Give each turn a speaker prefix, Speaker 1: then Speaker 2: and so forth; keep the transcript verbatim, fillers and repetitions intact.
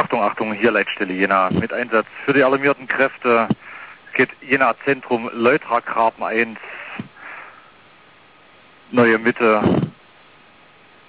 Speaker 1: Achtung, Achtung, hier Leitstelle Jena. Mit Einsatz für die alarmierten Kräfte geht Jena Zentrum Leutragraben eins, Neue Mitte.